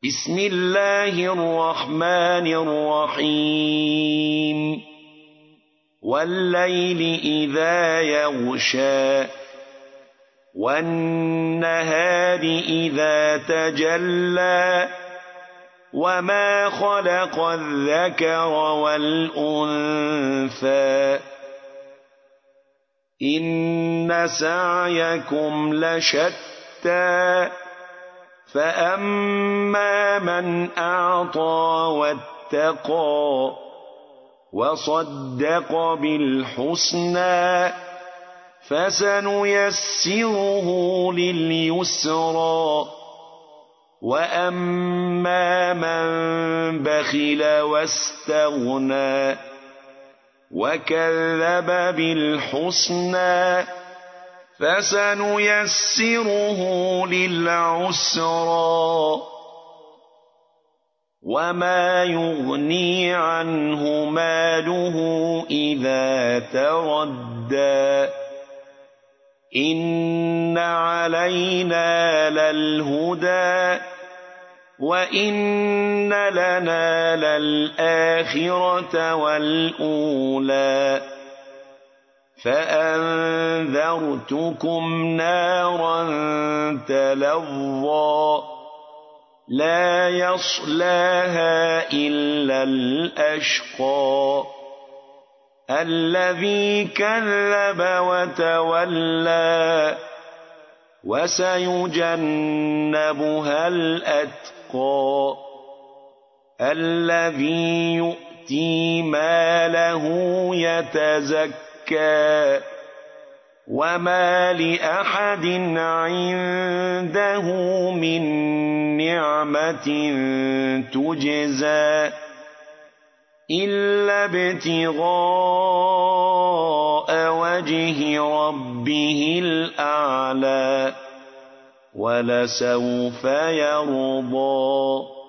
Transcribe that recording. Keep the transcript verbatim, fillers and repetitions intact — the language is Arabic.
بسم الله الرحمن الرحيم والليل إذا يغشى والنهار إذا تجلى وما خلق الذكر والأنثى إن سعيكم لشتى فأما من أعطى واتقى وصدق بالحسنى فسنيسره لليسرى وأما من بخل واستغنى وكذب بالحسنى فسنيسره للعسرى وما يغني عنه ماله إذا تردى إن علينا للهدى وإن لنا للآخرة والأولى فأنذرتكم نارا تلظى لا يصلاها إلا الأشقى الذي كذب وتولى وسيجنبها الأتقى الذي يؤتي ماله يتزكى وما لأحد عنده من نعمة تجزى إلا ابتغاء وجه ربه الأعلى ولسوف يرضى.